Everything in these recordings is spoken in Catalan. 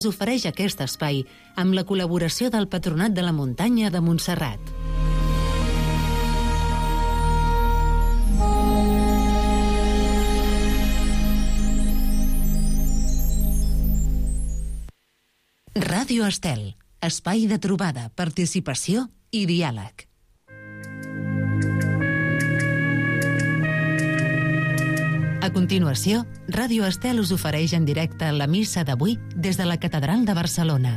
Us ofereix aquest espai amb la col·laboració del Patronat de la Muntanya de Montserrat. Ràdio Estel, espai de trobada, participació i diàleg. A continuació, Ràdio Estel us ofereix en directe la missa d'avui des de la Catedral de Barcelona.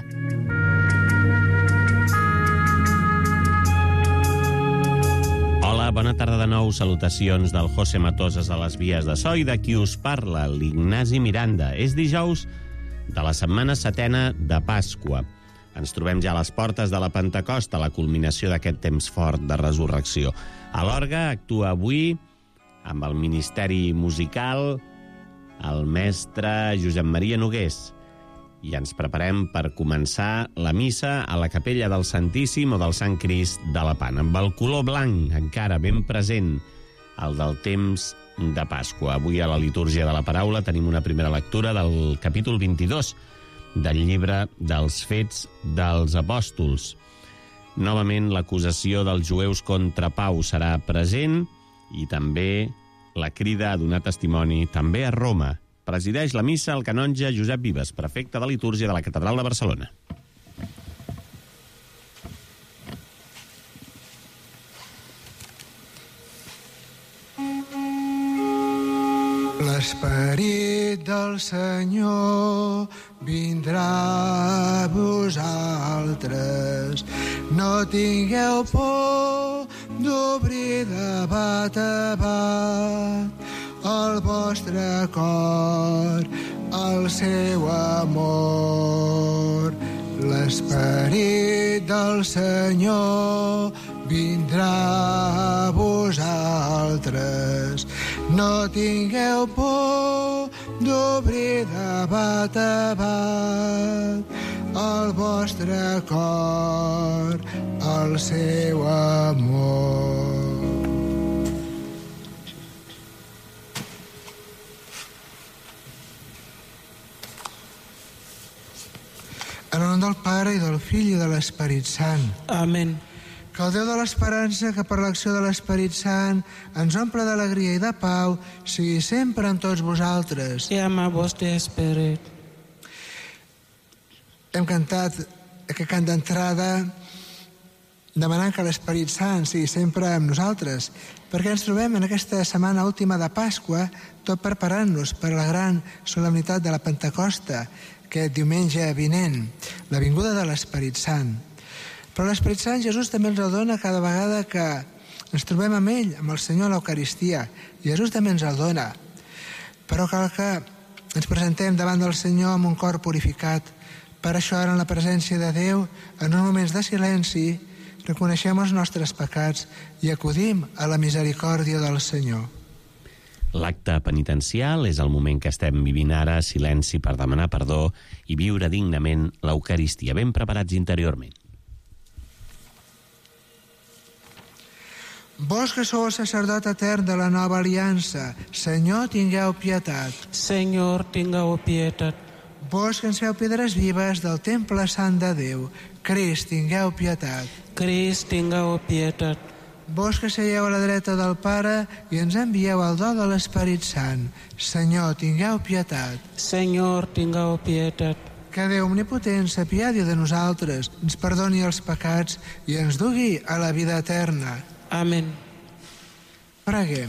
Hola, bona tarda de nou. Salutacions del José Matoses a les vies de so i de qui us parla, l'Ignasi Miranda. És dijous de la setmana setena de Pasqua. Ens trobem ja a les portes de la Pentecosta, la culminació d'aquest temps fort de resurrecció. A l'orgue actua avui, amb el Ministeri Musical, el mestre Josep Maria Nogués. I ens preparem per començar la missa a la capella del Santíssim o del Sant Crist de la Pan, amb el color blanc encara ben present, el del temps de Pasqua. Avui a la litúrgia de la paraula tenim una primera lectura del capítol 22 del llibre dels Fets dels Apòstols. Novament l'acusació dels jueus contra Pau serà present i també la crida a donar testimoni també a Roma. Presideix la missa el canonge Josep Vives, prefecte de litúrgia de la Catedral de Barcelona. L'esperit del Senyor vindrà a vosaltres. No tingueu por d'obrir de bat a bat el vostre cor, el seu amor. L'esperit del Senyor vindrà a vosaltres. No tingueu por d'obrir de bat a bat el vostre cor, el seu amor. En el nom del Pare i del Fill i de l'Esperit Sant. Amén. Que el Déu de l'esperança, que per l'acció de l'Esperit Sant ens omple d'alegria i de pau, sigui sempre amb tots vosaltres. I amb el vostre esperit. Hem cantat aquest cant d'entrada demanant que l'Esperit Sant sigui sempre amb nosaltres, perquè ens trobem en aquesta setmana última de Pasqua, tot preparant-nos per la gran solemnitat de la Pentecosta, aquest diumenge vinent, la vinguda de l'Esperit Sant. Però l'Esperit Sant Jesús també ens el dona cada vegada que ens trobem amb ell, amb el Senyor a l'Eucaristia. Jesús també ens el dona. Però cal que ens presentem davant del Senyor amb un cor purificat. Per això ara en la presència de Déu, en uns moments de silenci, reconeixem els nostres pecats i acudim a la misericòrdia del Senyor. L'acte penitencial és el moment que estem vivint ara, silenci per demanar perdó i viure dignament l'Eucaristia, ben preparats interiorment. Vos que sou el sacerdot etern de la nova aliança, Senyor, tingueu pietat. Senyor, tingueu pietat. Vos que en seu pedres vives del temple sant de Déu, Crist, tingueu pietat. Crist, tingueu pietat. Vos que seieu a la dreta del Pare i ens envieu el do de l'Esperit Sant, Senyor, tingueu pietat. Senyor, tingueu pietat. Que Déu omnipotent s'apiadi de nosaltres, ens perdoni els pecats i ens dugui a la vida eterna. Amén. Preguem.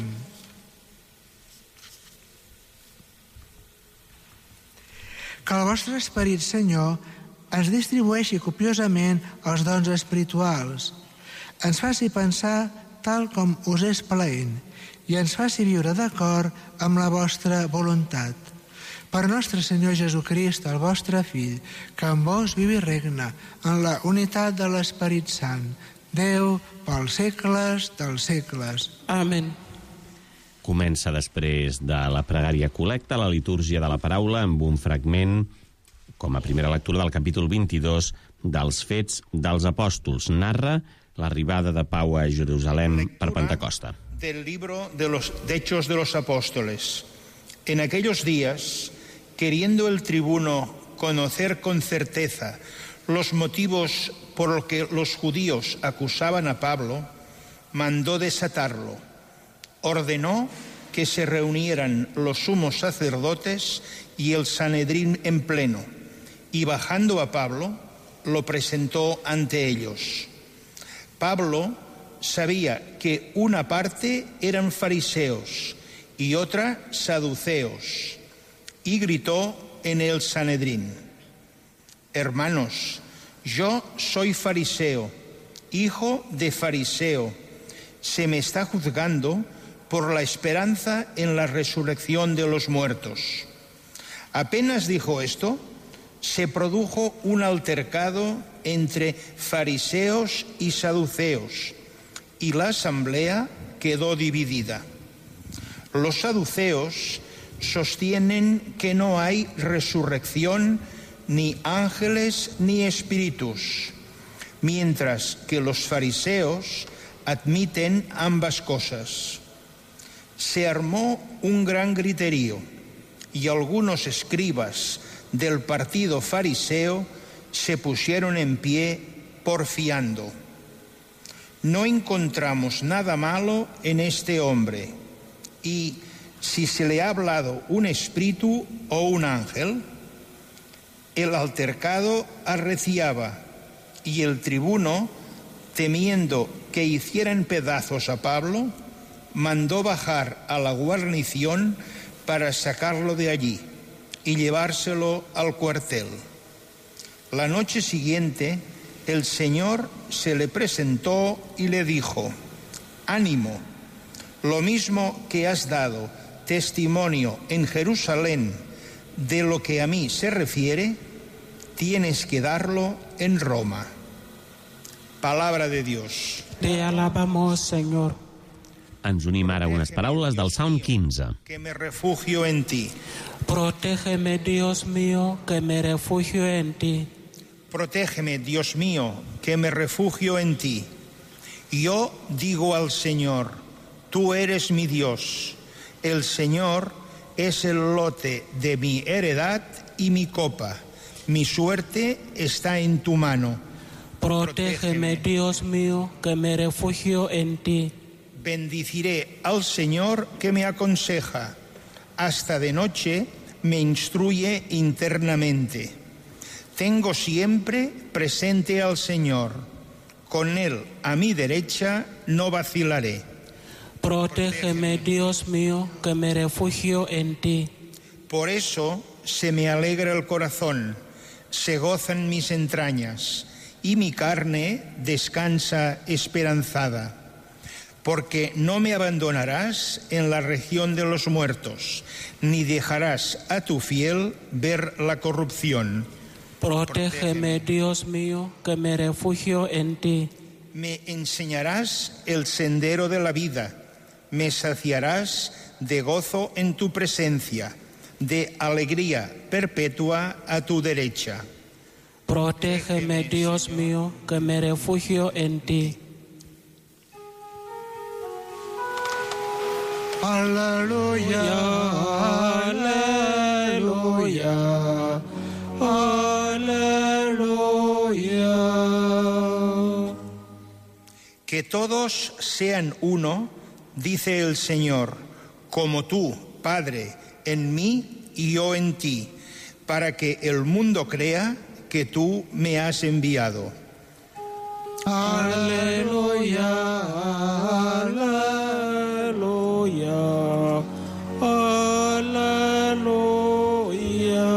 Que el vostre Esperit, Senyor, ens distribueixi copiosament els dons espirituals, ens faci pensar tal com us és plaent i ens faci viure d'acord amb la vostra voluntat. Per nostre Senyor Jesucrist, el vostre Fill, que amb vos viu i regna en la unitat de l'Esperit Sant, Déu pels segles dels segles. Amén. Comença després de la pregària col·lecta la litúrgia de la paraula amb un fragment, com a primera lectura del capítol 22 dels Fets dels Apòstols. Narra l'arribada de Pau a Jerusalem per Pentecosta. Del libro de Hechos de los Apóstoles. En aquellos días, queriendo el tribuno conocer con certeza los motivos por los que los judíos acusaban a Pablo, mandó desatarlo. Ordenó que se reunieran los sumos sacerdotes y el Sanedrín en pleno, y bajando a Pablo, lo presentó ante ellos. Pablo sabía que una parte eran fariseos y otra saduceos, y gritó en el Sanedrín: Hermanos, yo soy fariseo, hijo de fariseo. Se me está juzgando por la esperanza en la resurrección de los muertos. Apenas dijo esto, se produjo un altercado entre fariseos y saduceos, y la asamblea quedó dividida. Los saduceos sostienen que no hay resurrección, ni ángeles ni espíritus, mientras que los fariseos admiten ambas cosas. Se armó un gran griterío y algunos escribas del partido fariseo se pusieron en pie porfiando: no encontramos nada malo en este hombre, y si se le ha hablado un espíritu o un ángel. El altercado arreciaba, y el tribuno, temiendo que hicieran pedazos a Pablo, mandó bajar a la guarnición para sacarlo de allí y llevárselo al cuartel. La noche siguiente, el Señor se le presentó y le dijo: ánimo, lo mismo que has dado testimonio en Jerusalén de lo que a mí se refiere, tienes que darlo en Roma. Palabra de Dios. Te alabamos, Señor. Ens unim ara a unes paraules del Salm 15. Que me refugio en ti. Protégeme, Dios mío, que me refugio en ti. Protégeme, Dios mío, que me refugio en ti. Yo digo al Señor: tú eres mi Dios. El Señor es el lote de mi heredad y mi copa. Mi suerte está en tu mano. Protégeme, Dios mío, que me refugio en ti. Bendiciré al Señor que me aconseja. Hasta de noche me instruye internamente. Tengo siempre presente al Señor. Con Él a mi derecha no vacilaré. Protégeme, Dios mío, que me refugio en ti. Por eso se me alegra el corazón, se gozan mis entrañas, y mi carne descansa esperanzada. Porque no me abandonarás en la región de los muertos, ni dejarás a tu fiel ver la corrupción. Protégeme, Dios mío, que me refugio en ti. Me enseñarás el sendero de la vida, me saciarás de gozo en tu presencia, de alegría perpetua a tu derecha. Protégeme, Dios mío, que me refugio en ti. Aleluya, aleluya, aleluya. Que todos sean uno, dice el Señor, como tú, Padre, en mí y yo en ti, para que el mundo crea que tú me has enviado. Aleluya, aleluya, aleluya.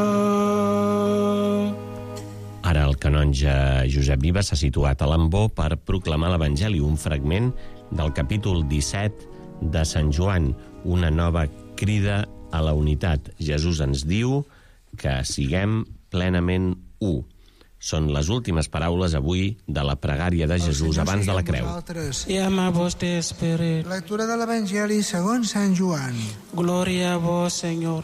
Ara el canonge Josep Vives s'ha situat a l'ambó per proclamar l'Evangeli, un fragment del capítol 17 de Sant Joan, una nova crida a la unitat. Jesús ens diu que siguem plenament u. Són les últimes paraules avui de la pregària de Jesús abans de la creu. Llama vos de Esperit. Lectura de l'Evangeli segons Sant Joan. Gloria a vos, Senyor.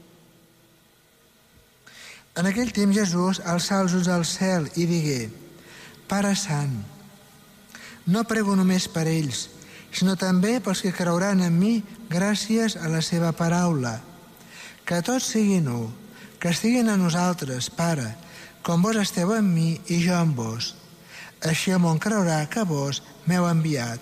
En aquell temps Jesús alçà els ulls al cel i digué: Pare Sant, no prego només per ells, sinó també pels que creuran en mi gràcies a la seva paraula. Que tots siguin u, que estiguin a nosaltres, Pare, com vos esteu en mi i jo en vos. Així el món creurà que vos m'heu enviat.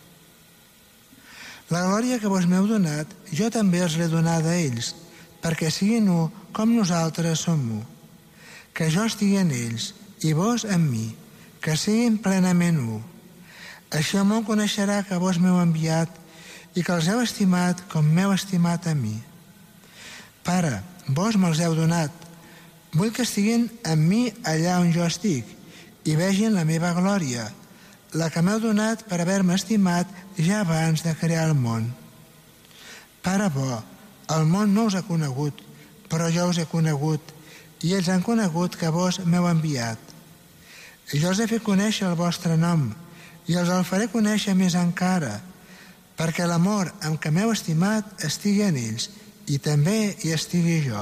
La glòria que vos m'heu donat, jo també els l'he donada a ells, perquè siguin u com nosaltres som u. Que jo estigui en ells i vos en mi, que siguin plenament u. Així el món coneixerà que vos m'heu enviat i que els heu estimat com m'heu estimat a mi. Pare, vos me'ls heu donat. Vull que estiguin amb mi allà on jo estic i vegin la meva glòria, la que m'heu donat per haver-me estimat ja abans de crear el món. Pare bo, el món no us ha conegut, però jo us he conegut i ells han conegut que vos m'heu enviat. Jo els he fet conèixer el vostre nom i els el faré conèixer més encara, perquè l'amor amb què m'heu estimat estigui en ells i també hi estigui jo.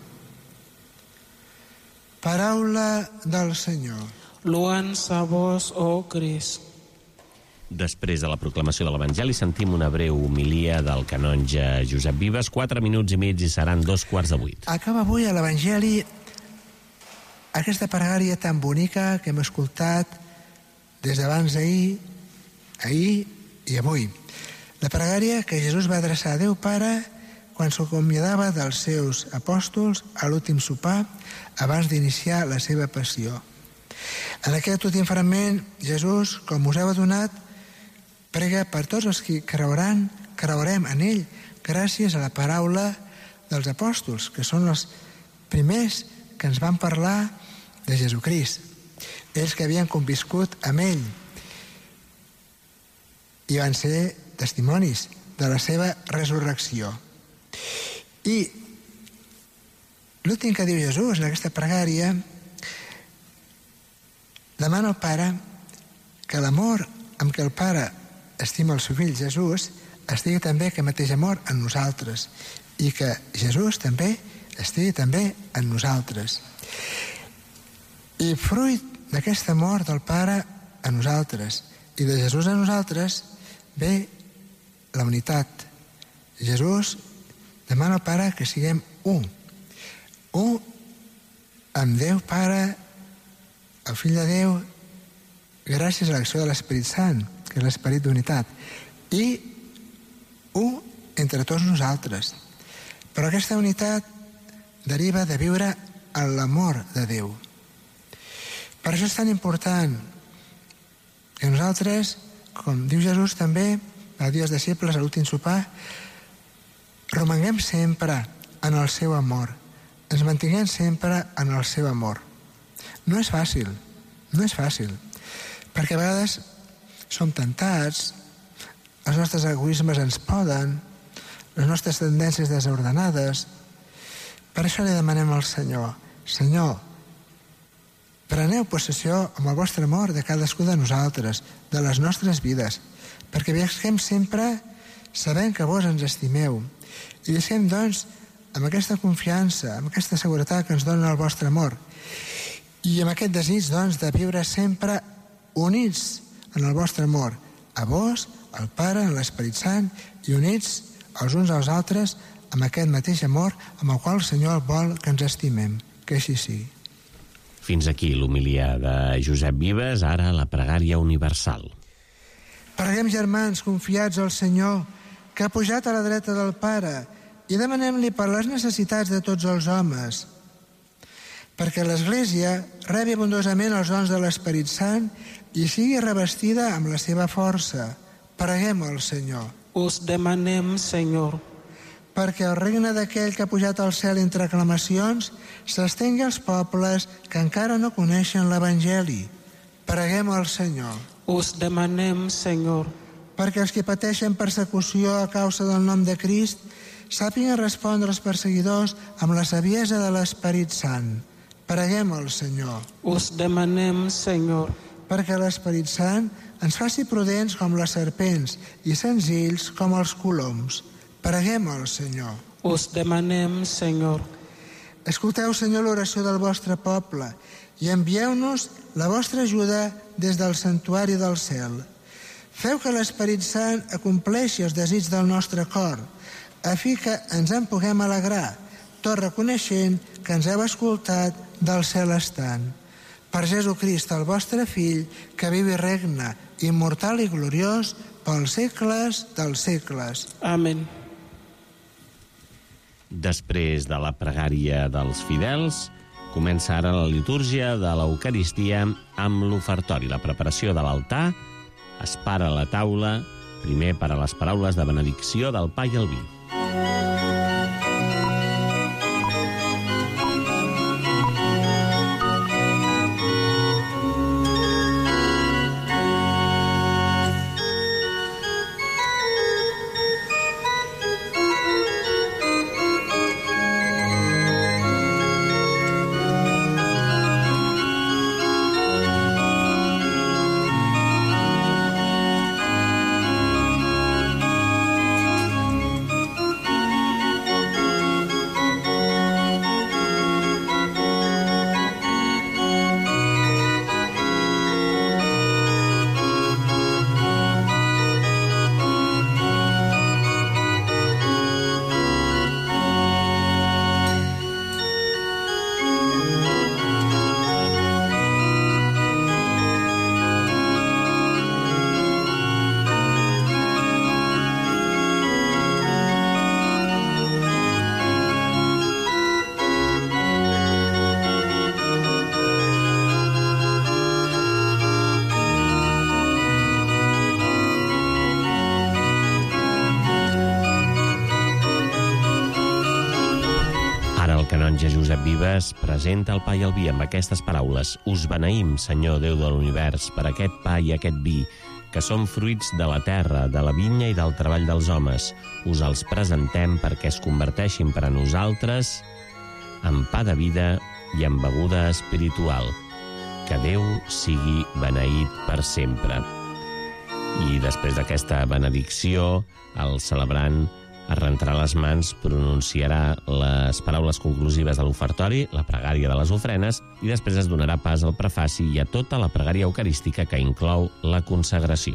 Paraula del Senyor. Loança a vos, oh Crist. Després de la proclamació de l'Evangeli sentim una breu homilia del canonge Josep Vives, 4 minuts i mig i seran 7:15. Acaba avui a l'Evangeli aquesta pregària tan bonica que hem escoltat des d'abans ahir i avui. La pregària que Jesús va adreçar a Déu Pare quan s'acomiadava dels seus apòstols a l'últim sopar abans d'iniciar la seva passió. En aquest últim fragment, Jesús, com us heu adonat, prega per tots els que creurem en ell gràcies a la paraula dels apòstols, que són els primers que ens van parlar de Jesucrist. Ells que havien conviscut amb ell i van ser testimonis de la seva resurrecció. I l'últim que diu Jesús en aquesta pregària demana al Pare que l'amor amb què el Pare estima el seu fill Jesús estigui també aquest mateix amor en nosaltres i que Jesús també estigui també en nosaltres. I fruit d'aquest amor del Pare a nosaltres i de Jesús a nosaltres ve la unitat. Jesús demana al Pare que siguem un amb Déu Pare, el Fill de Déu, gràcies a l'acció de l'Esperit Sant, que és l'esperit d'unitat, i un entre tots nosaltres. Però aquesta unitat deriva de viure en l'amor de Déu. Per això és tan important que nosaltres, com diu Jesús també, va dir als disciples a l'últim sopar, romanguem sempre en el seu amor, ens mantinguem sempre en el seu amor. No és fàcil, perquè a vegades som tentats, els nostres egoismes ens poden, les nostres tendències desordenades. Per això li demanem al Senyor, Senyor, preneu possessió amb el vostre amor de cadascú de nosaltres, de les nostres vides, perquè visquem sempre sabent que vos ens estimeu i visquem, doncs, amb aquesta confiança, amb aquesta seguretat que ens dona el vostre amor i amb aquest desig, doncs, de viure sempre units en el vostre amor, a vos, al Pare, en l'Esperit Sant, i units els uns als altres amb aquest mateix amor amb el qual el Senyor vol que ens estimem. Que així sigui. Fins aquí l'homilia de Josep Vives, ara la pregària universal. Preguem, germans, confiats al Senyor, que ha pujat a la dreta del Pare, i demanem-li per les necessitats de tots els homes, perquè l'Església rebi abundosament els dons de l'Esperit Sant i sigui revestida amb la seva força. Preguem al Senyor. Us demanem, Senyor, perquè el regne d'aquell que ha pujat al cel entre aclamacions s'estengui als pobles que encara no coneixen l'Evangeli. Preguem al Senyor. Us demanem, Senyor, perquè els que pateixen persecució a causa del nom de Crist sàpiguen respondre als perseguidors amb la saviesa de l'Esperit Sant. Preguem al Senyor. Us demanem, Senyor, perquè l'Esperit Sant ens faci prudents com les serpents i senzills com els coloms. Preguem al Senyor. Us demanem, Senyor. Escolteu, Senyor, l'oració del vostre poble i envieu-nos la vostra ajuda des del santuari del cel. Feu que l'Esperit Sant acompleixi els desigs del nostre cor, a fi que ens en puguem alegrar tot reconeixent que ens heu escoltat del cel estant. Per Jesucrist, el vostre Fill, que viu i regna, immortal i gloriós, pels segles dels segles. Amén. Després de la pregària dels fidels, comença ara la litúrgia de l'Eucaristia amb l'ofertori, la preparació de l'altar. Es para la taula, primer per a les paraules de benedicció del pa i el vi. El canonge Josep Vives presenta el pa i el vi amb aquestes paraules. Us beneïm, Senyor Déu de l'univers, per aquest pa i aquest vi, que són fruits de la terra, de la vinya i del treball dels homes. Us els presentem perquè es converteixin per a nosaltres en pa de vida i en beguda espiritual. Que Déu sigui beneït per sempre. I després d'aquesta benedicció, el celebrant es rentarà les mans, pronunciarà les paraules conclusives de l'ofertori, la pregària de les ofrenes, i després es donarà pas al prefaci i a tota la pregària eucarística que inclou la consagració.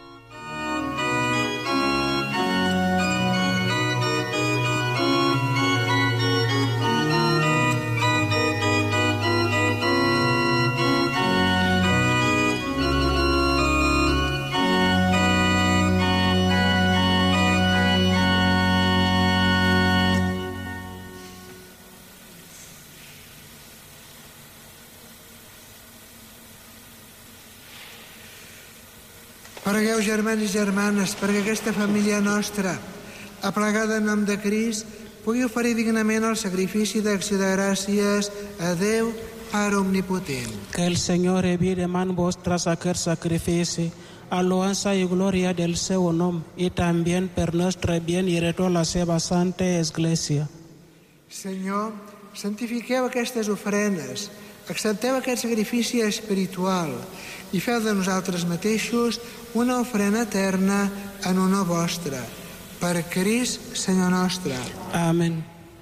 Pregueu, germans i germanes, perquè aquesta família nostra, aplegada en nom de Crist, pugui oferir dignament el sacrifici d'acció de gràcies a Déu, Pare Omnipotent. Que el Señor envíe man vostras aquel sacrificio, alabanza y gloria del seu nom, y también per nostre bien y reto la seva santa Església. Senyor, santifiqueu aquestes ofrenes, accepteu aquest sacrifici espiritual i feu de nosaltres mateixos una ofrena eterna en honor vostre. Per Crist, Senyor nostre. Amén.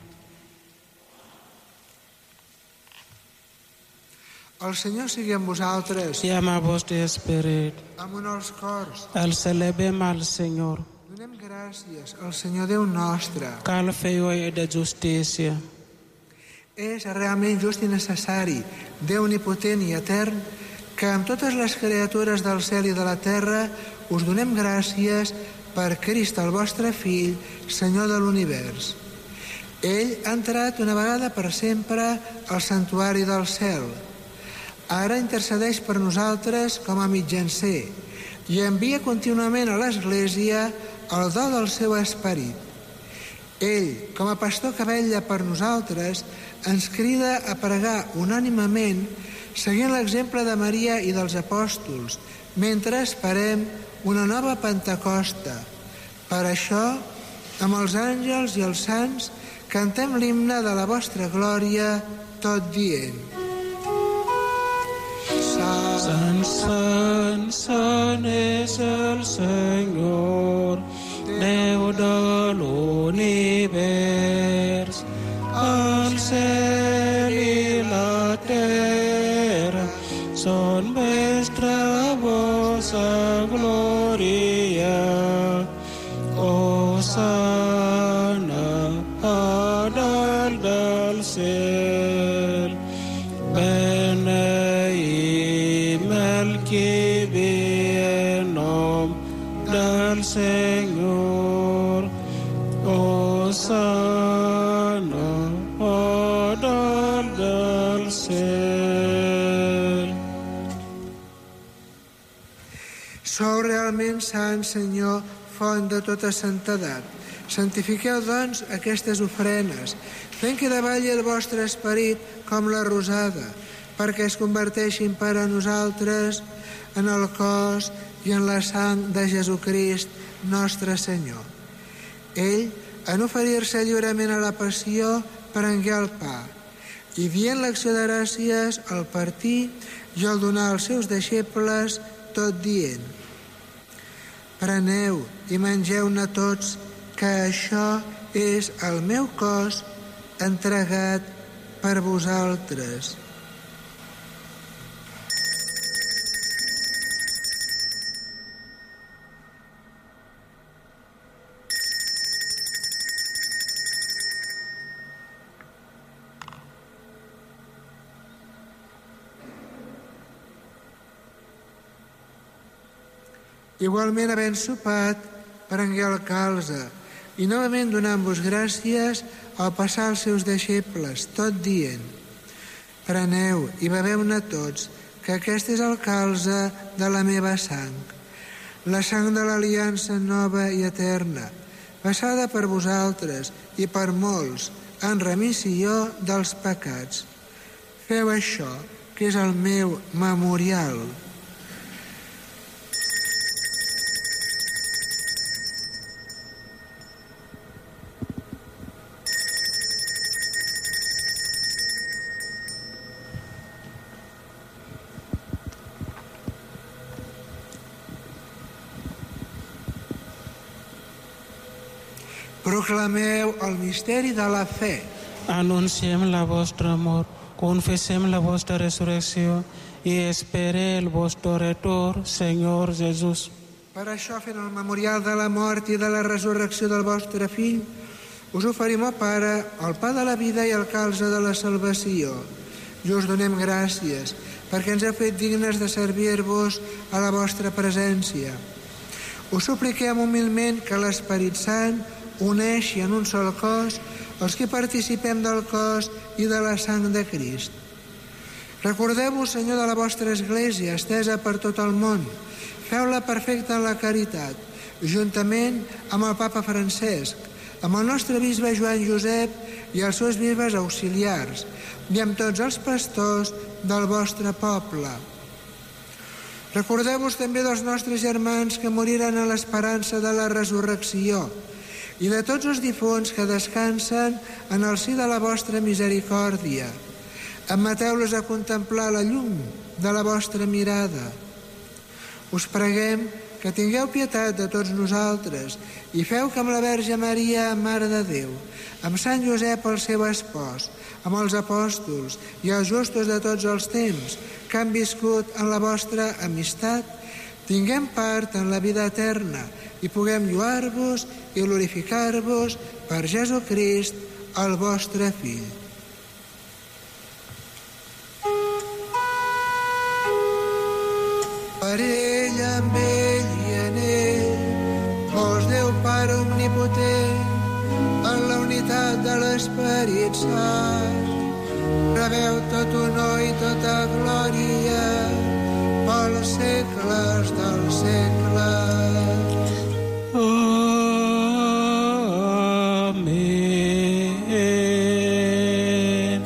El Senyor sigui amb vosaltres. I amb el vostre esperit. Amunt els cors. El celebem al Senyor. Donem gràcies al Senyor Déu nostre. Cal feu de justícia. És realment just i necessari, Déu omnipotent i etern, que amb totes les criatures del cel i de la terra us donem gràcies per Crist, el vostre Fill, Senyor de l'univers. Ell ha entrat una vegada per sempre al santuari del cel. Ara intercedeix per nosaltres com a mitjancer i envia contínuament a l'Església el do del seu esperit. Ell, com a pastor que vetlla per nosaltres, ens crida a pregar unànimement seguint l'exemple de Maria i dels apòstols, mentre esperem una nova Pentecosta. Per això, amb els àngels i els sants, cantem l'himne de la vostra glòria, tot dient: Sant, sant, sant és el Senyor, Déu de l'univers. El cel i la terra són vostra vossa glòria. Hosana a dalt de que ve en nombre del Señor. Hosana, o dalt del cel. Sou realment sant, Senyor, font de tota santedat. Santifiqueu, doncs, aquestes ofrenes, fent que davalli el vostre esperit com la rosada, perquè es converteixin per a nosaltres en el cos i en la sang de Jesucrist, nostre Senyor. Ell, en oferir-se lliurement a la passió, prengué el pa, i dient l'acció de gràcies al partir i al donar als seus deixebles, tot dient: preneu i mengeu-ne tots, que això és el meu cos entregat per vosaltres. Igualment, havent sopat, prengué el calze, i novament donant-vos gràcies al passar als seus deixebles, tot dient: preneu i beveu-ne tots, que aquest és el calze de la meva sang, la sang de l'aliança nova i eterna, passada per vosaltres i per molts, en remissió dels pecats. Feu això, que és el meu memorial. Proclameu el misteri de la fe. Anunciem la vostra mort, confessem la vostra resurrecció i esperem el vostre retorn, Senyor Jesús. Per això, fent el memorial de la mort i de la resurrecció del vostre fill, us oferim, ó Pare, el pa de la vida i el calze de la salvació. I us donem gràcies, perquè ens heu fet dignes de servir-vos a la vostra presència. Us supliquem humilment que l'Esperit Sant uneixi en un sol cos els que participem del cos i de la sang de Crist. Recordeu-vos, Senyor, de la vostra Església, estesa per tot el món. Feu-la perfecta en la caritat, juntament amb el Papa Francesc, amb el nostre bisbe Joan Josep i els seus bisbes auxiliars, i amb tots els pastors del vostre poble. Recordeu-vos també dels nostres germans que moriren en l'esperança de la resurrecció, i de tots els difunts que descansen en el si de la vostra misericòrdia. Admeteu-los a contemplar la llum de la vostra mirada. Us preguem que tingueu pietat de tots nosaltres i feu que amb la Verge Maria, Mare de Déu, amb Sant Josep, el seu espòs, amb els apòstols i els justos de tots els temps que han viscut en la vostra amistat, tinguem part en la vida eterna i puguem lluar-vos i glorificar-vos per Jesucrist, el vostre Fill. Per ell, amb ell i en ell, vos Déu Pare omnipotent, en la unitat de l'Esperit Sant, rebeu tot honor i tota glòria pels segles dels segles. Amén.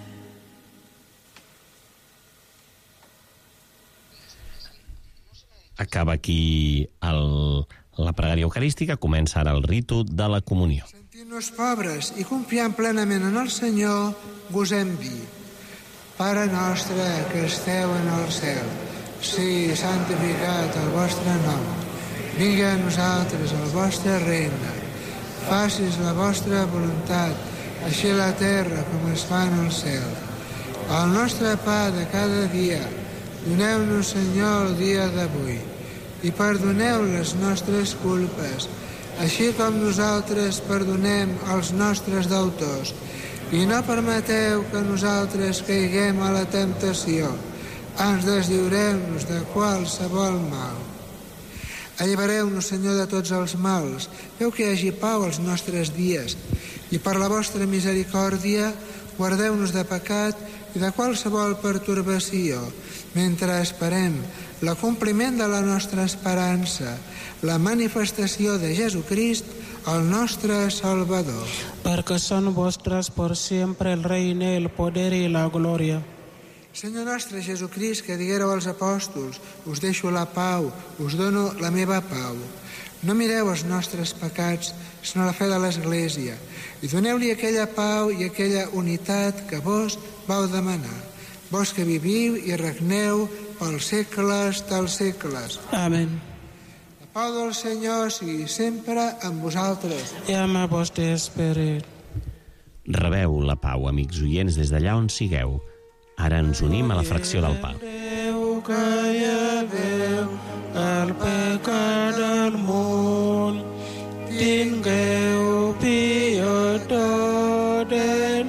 Acaba aquí la pregària eucarística, comença ara el ritu de la comunió. Sentint-nos pobres i confiant plenament en el Senyor, gosem dir: Pare nostre que esteu en el cel, sigui santificat el vostre nom. Vingui a nosaltres el vostre regne. Facis la vostra voluntat, així a la terra com es fa en el cel. El nostre pa de cada dia, doneu-nos, Senyor, el dia d'avui, i perdoneu les nostres culpes, així com nosaltres perdonem als nostres deutors. I no permeteu que nosaltres caiguem a la temptació. Ens deslliureu-nos de qualsevol mal. Allibereu-nos, Senyor, de tots els mals. Feu que hi hagi pau als nostres dies i per la vostra misericòrdia guardeu-nos de pecat i de qualsevol pertorbació, mentre esperem l'acompliment de la nostra esperança, la manifestació de Jesucrist, el nostre Salvador. Perquè són vostres per sempre el regne, el poder i la glòria. Senyor nostre Jesucrist, que diguéreu als apòstols, us deixo la pau, us dono la meva pau. No mireu els nostres pecats, sinó la fe de l'Església, i doneu-li aquella pau i aquella unitat que vos vau demanar. Vos que viviu i regneu pels segles dels segles. Amén. La pau del Senyor sigui sempre amb vosaltres. I amb el vostre esperit. Rebeu la pau, amics oients, des d'allà on sigueu. Ara ens unim a la fracció del pa. Déu que lleveu el pecat del món, tingueu pietat de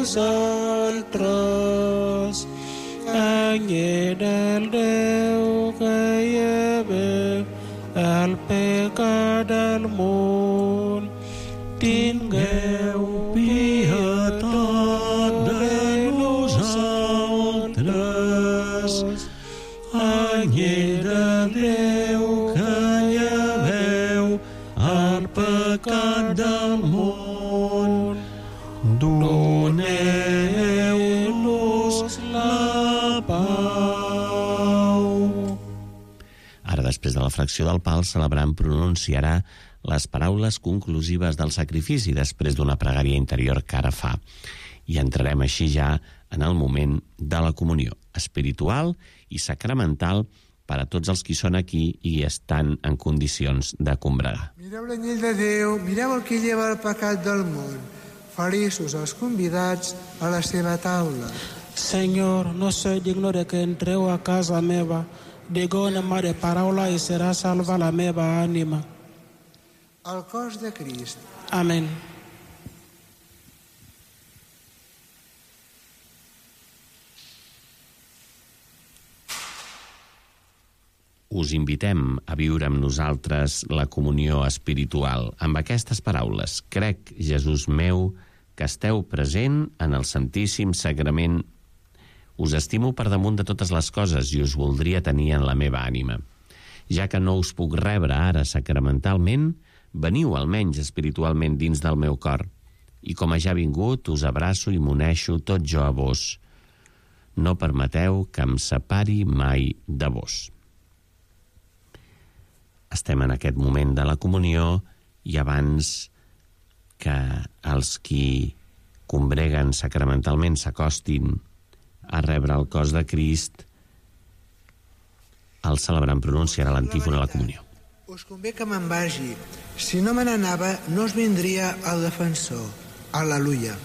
nosaltres. Any del Déu que lleveu el pecat del món, tingueu pietat de nosaltres. Any del Déu que lleveu el pecat del món, doneu-nos la pau. Ara, després de la fracció del pa, el celebrant pronunciarà les paraules conclusives del sacrifici després d'una pregària interior que ara fa. I entrarem així ja en el moment de la comunió espiritual i sacramental per a tots els que són aquí i estan en condicions de combregar. Mireu l'anyell de Déu, mireu el que lleva el pecat del món. Feliços els convidats a la seva taula. Senyor, no soy digno de que entreu a casa meva. Digo una mare paraula i serà salva la meva ànima. El cos de Crist. Amén. Us invitem a viure amb nosaltres la comunió espiritual amb aquestes paraules. Crec, Jesús meu, que esteu present en el Santíssim Sagrament. Us estimo per damunt de totes les coses i us voldria tenir en la meva ànima. Ja que no us puc rebre ara sacramentalment, veniu almenys espiritualment dins del meu cor. I com a ja vingut, us abraço i m'uneixo tot jo a vos. No permeteu que em separi mai de vos. Estem en aquest moment de la comunió i abans que els qui combreguen sacramentalment s'acostin a rebre el cos de Crist, el celebrant pronunciarà l'antífona a la comunió. Us convé que me'n vagi. Si no me n'anava, no us vindria el defensor. Al·leluia.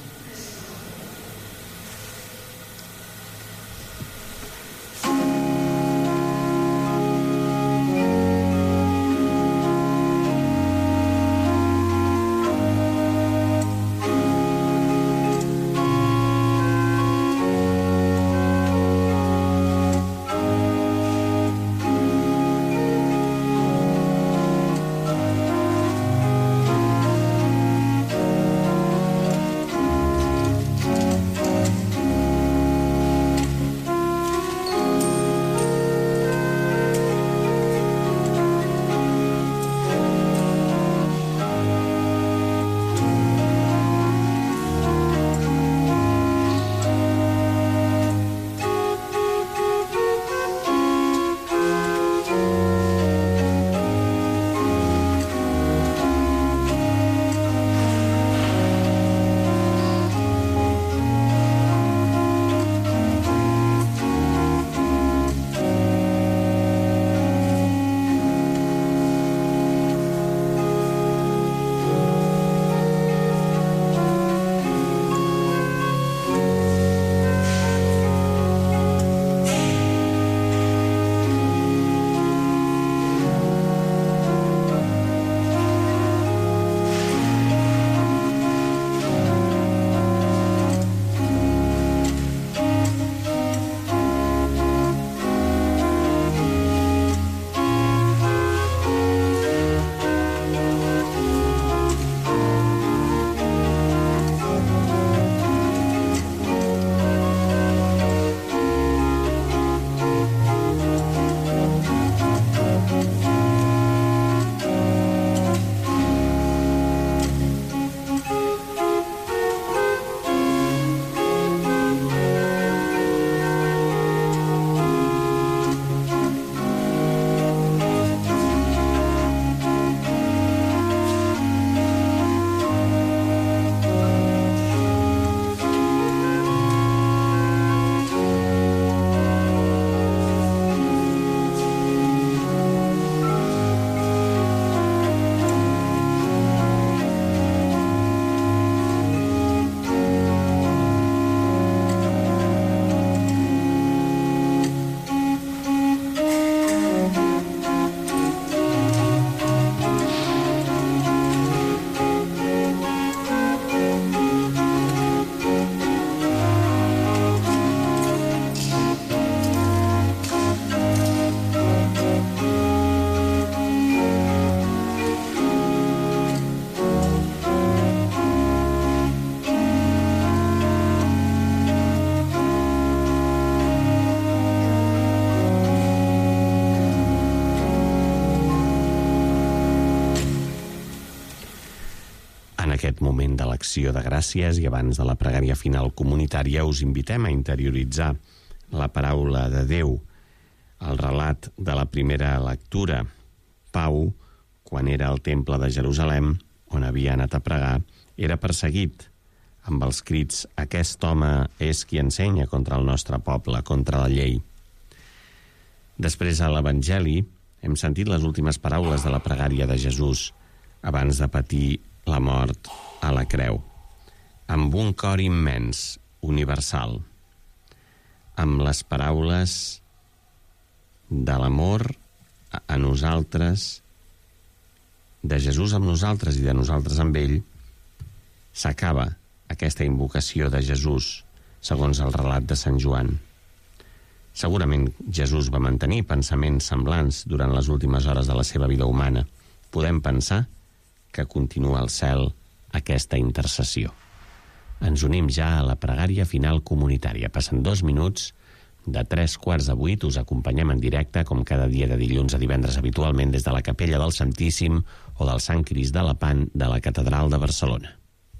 aquest moment de l'acció de gràcies i abans de la pregària final comunitària us invitem a interioritzar la paraula de Déu, el relat de la primera lectura. Pau, quan era al temple de Jerusalem, on havia anat a pregar, era perseguit amb els crits «Aquest home és qui ensenya contra el nostre poble, contra la llei». Després a l'Evangeli hem sentit les últimes paraules de la pregària de Jesús abans de patir la mort a la creu, amb un cor immens, universal, amb les paraules de l'amor a nosaltres, de Jesús amb nosaltres i de nosaltres amb ell, s'acaba aquesta invocació de Jesús, segons el relat de Sant Joan. Segurament Jesús va mantenir pensaments semblants durant les últimes hores de la seva vida humana. Podem pensar que continua al cel aquesta intercessió. Ens unim ja a la pregària final comunitària. Passen 2 minuts de 7:45. Us acompanyem en directe, com cada dia de dilluns a divendres habitualment, des de la Capella del Santíssim o del Sant Crist de Lepant de la Catedral de Barcelona.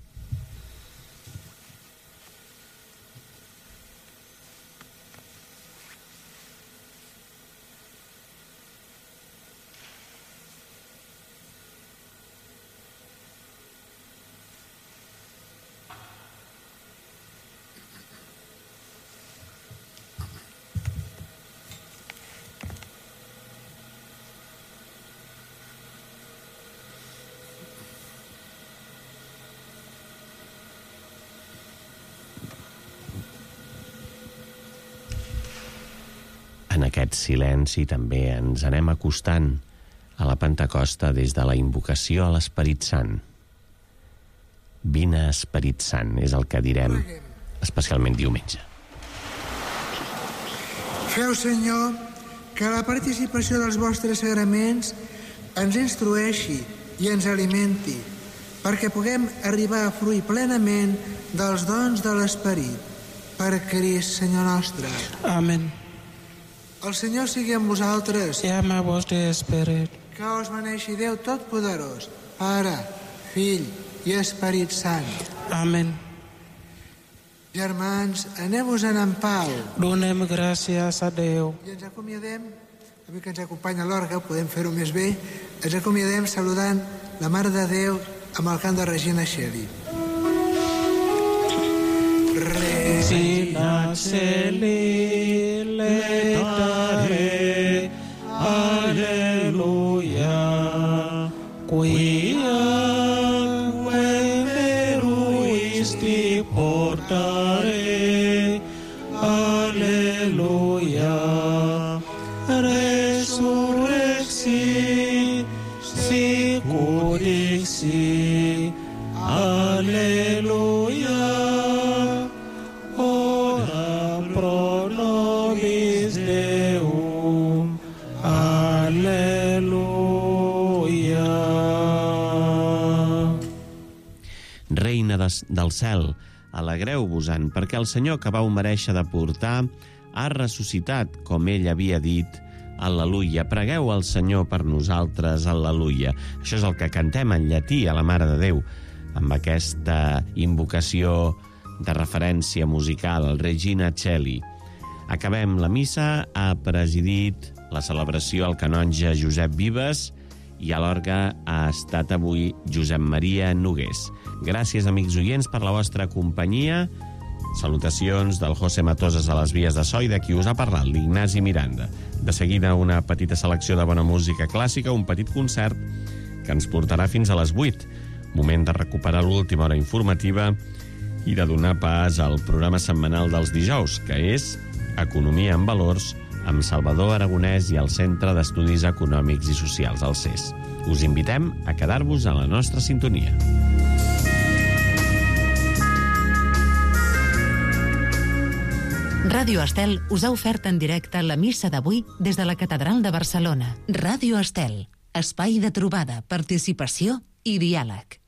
En aquest silenci també ens anem acostant a la Pentecosta des de la invocació a l'Esperit Sant. Vine, Esperit Sant, és el que direm especialment diumenge. Feu, Senyor, que la participació dels vostres sagraments ens instrueixi i ens alimenti, perquè puguem arribar a fruir plenament dels dons de l'Esperit. Per Crist, Senyor nostre. Amén. El Senyor sigui amb vosaltres. I amb el vostre esperit. Que us beneixi Déu Totpoderós, Pare, Fill i Esperit Sant. Amén. Germans, aneu-vos-en en pau. Donem gràcies a Déu. I ens acomiadem, avui que ens acompanya l'orgue, podem fer-ho més bé, ens acomiadem saludant la Mare de Déu amb el cant de Regina Coeli. Regina Coeli, letare, alleluia, quia veruisti portare, alleluia, resurrexi, sicurixi, alleluia. Reina del cel, alegreu-vos-en, perquè el Senyor que vau merèixer de portar ha ressuscitat, com ell havia dit. Al·leluia. Pregueu al Senyor per nosaltres. Al·leluia. Això és el que cantem en llatí a la Mare de Déu, amb aquesta invocació de referència musical, Regina Coeli. Acabem la missa. Ha presidit la celebració el canonge Josep Vives i a l'orgue ha estat avui Josep Maria Nogués. Gràcies, amics oients, per la vostra companyia. Salutacions del José Matosas a les vies de so i de qui us ha parlat, l'Ignasi Miranda. De seguida una petita selecció de bona música clàssica, un petit concert que ens portarà fins a les 8. Moment de recuperar l'última hora informativa i de donar pas al programa setmanal dels dijous, que és Economia en Valors, amb Salvador Aragonès i el Centre d'Estudis Econòmics i Socials, el CES. Us invitem a quedar-vos a la nostra sintonia. Ràdio Estel us ha ofert en directe la missa d'avui des de la Catedral de Barcelona. Ràdio Estel, espai de trobada, participació i diàleg.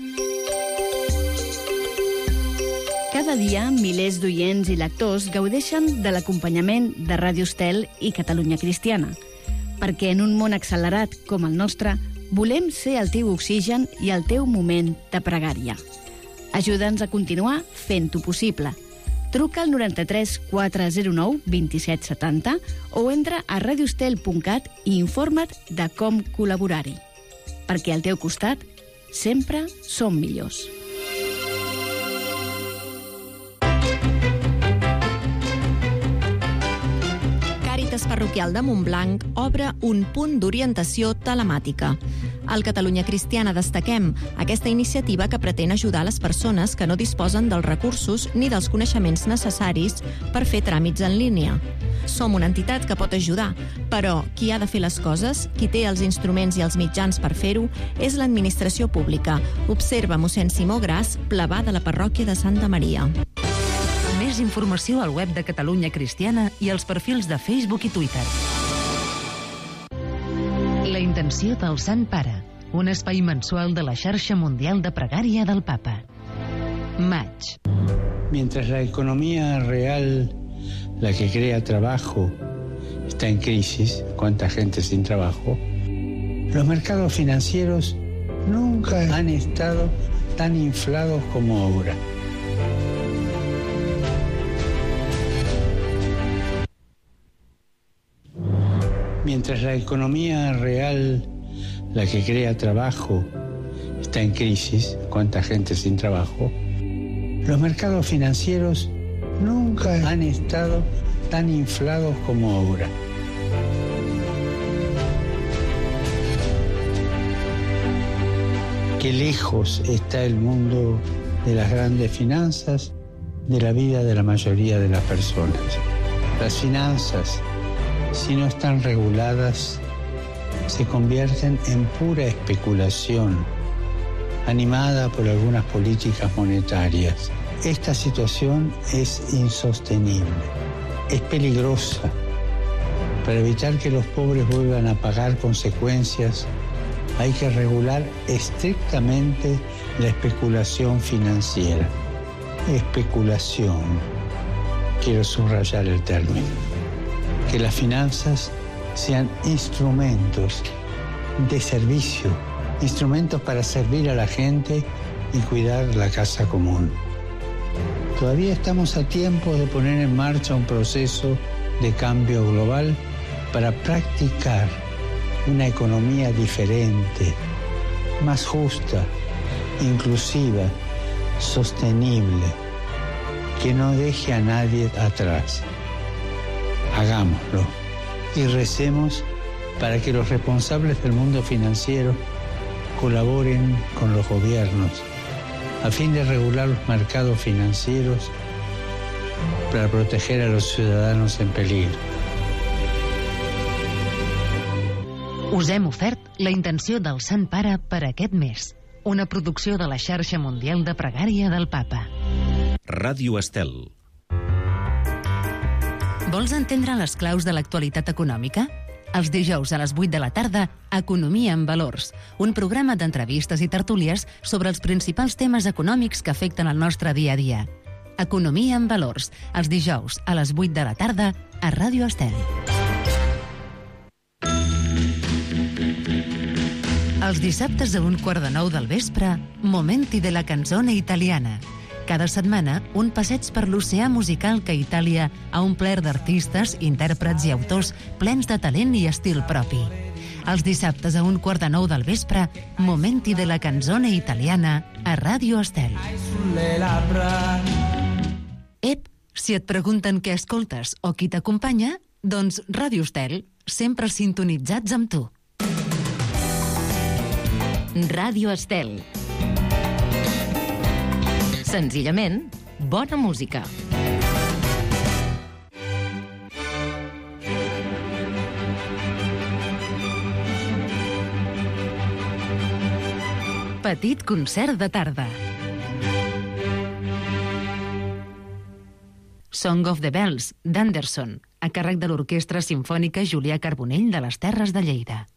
Cada dia, milers d'oients i lectors gaudeixen de l'acompanyament de Ràdio Estel i Catalunya Cristiana, perquè en un món accelerat com el nostre Volem ser el teu oxigen i el teu moment de pregària. Ajuda'ns a continuar fent-ho possible. Truca al 93 409 27 70 o entra a radiostel.cat i informa't de com col·laborar-hi. Perquè al teu costat sempre som millors. Càritas Parroquial de Montblanc obre un punt d'orientació telemàtica. Al Catalunya Cristiana destaquem aquesta iniciativa que pretén ajudar les persones que no disposen dels recursos ni dels coneixements necessaris per fer tràmits en línia. Som una entitat que pot ajudar, però qui ha de fer les coses, qui té els instruments i els mitjans per fer-ho, és l'administració pública. Observa mossèn Simó Gras, plebà de la parròquia de Santa Maria. Més informació al web de Catalunya Cristiana i als perfils de Facebook i Twitter. La intenció del Sant Pare, un espai mensual de la xarxa mundial de pregària del Papa. Maig. Mientras la economía real, la que crea trabajo, está en crisis, cuánta gente sin trabajo, los mercados financieros nunca han estado tan inflados como ahora. Mientras la economía real, la que crea trabajo, está en crisis, cuánta gente sin trabajo, los mercados financieros nunca han estado tan inflados como ahora. Qué lejos está el mundo de las grandes finanzas de la vida de la mayoría de las personas. Las finanzas, si no están reguladas, se convierten en pura especulación, animada por algunas políticas monetarias. Esta situación es insostenible, es peligrosa. Para evitar que los pobres vuelvan a pagar consecuencias, hay que regular estrictamente la especulación financiera. Especulación, quiero subrayar el término. Que las finanzas sean instrumentos de servicio, instrumentos para servir a la gente y cuidar la casa común. Todavía estamos a tiempo de poner en marcha un proceso de cambio global para practicar una economía diferente, más justa, inclusiva, sostenible, que no deje a nadie atrás. Hagámoslo y recemos para que los responsables del mundo financiero colaboren con los gobiernos a fin de regular los mercados financieros para proteger a los ciudadanos en peligro. Us hem ofert la intenció del Sant Pare per aquest mes. Una producció de la xarxa mundial de pregària del Papa. Ràdio Estel. Vols entendre les claus de l'actualitat econòmica? Els dijous a les 8 de la tarda, Economia en Valors, un programa d'entrevistes i tertúlies sobre els principals temes econòmics que afecten el nostre dia a dia. Economia en Valors, els dijous a les 8 de la tarda a Ràdio Estel. Els dissabtes a 1:15 del vespre, Momenti de la canzone italiana. Cada setmana, un passeig per l'oceà musical que Itàlia ha omplert d'artistes, intèrprets i autors plens de talent i estil propi. Els dissabtes a 1:15 del vespre, Momenti de la canzone italiana a Ràdio Estel. Ep, si et pregunten què escoltes o qui t'acompanya, doncs Ràdio Estel, sempre sintonitzats amb tu. Ràdio Estel. Senzillament, bona música. Petit concert de tarda. Song of the Bells, d'Anderson, a càrrec de l'Orquestra Simfònica Julià Carbonell de les Terres de Lleida.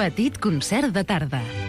Petit concert de tarda.